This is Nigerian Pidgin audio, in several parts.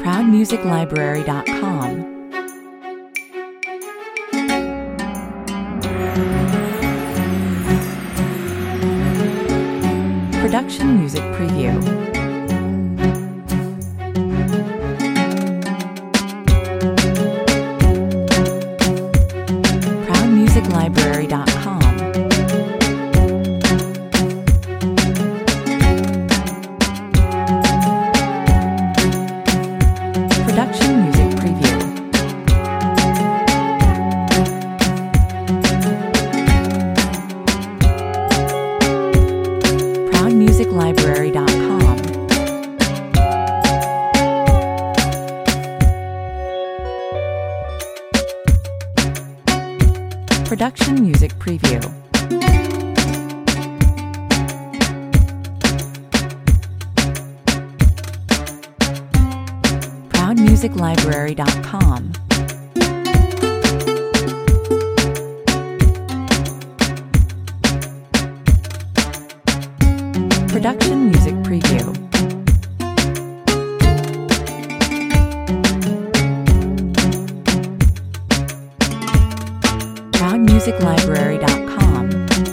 ProudMusicLibrary.com. Production Music Preview. ProudMusicLibrary.com. Production Music Preview. ProudMusicLibrary.com. Production Music Preview. ProudMusicLibrary.com. Production Music Preview. ProudMusicLibrary.com.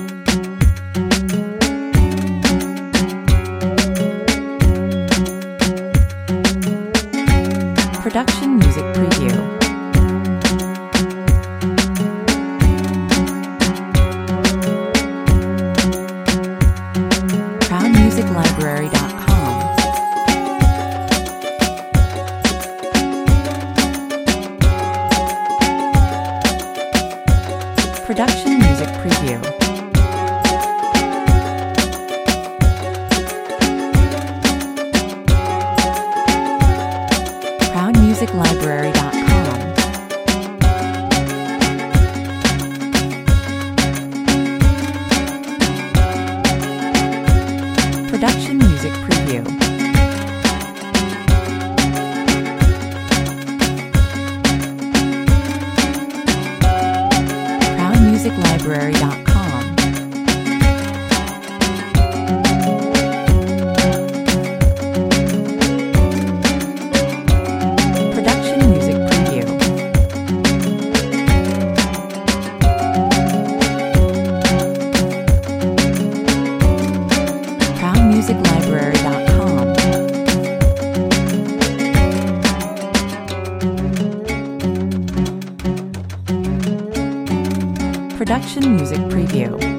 Production Music Preview. ProudMusicLibrary.com. Production Music Preview. ProudMusicLibrary.com. Production Music Preview. ProudMusicLibrary.com. Production Music Preview. ProudMusicLibrary.com. Production Music Preview.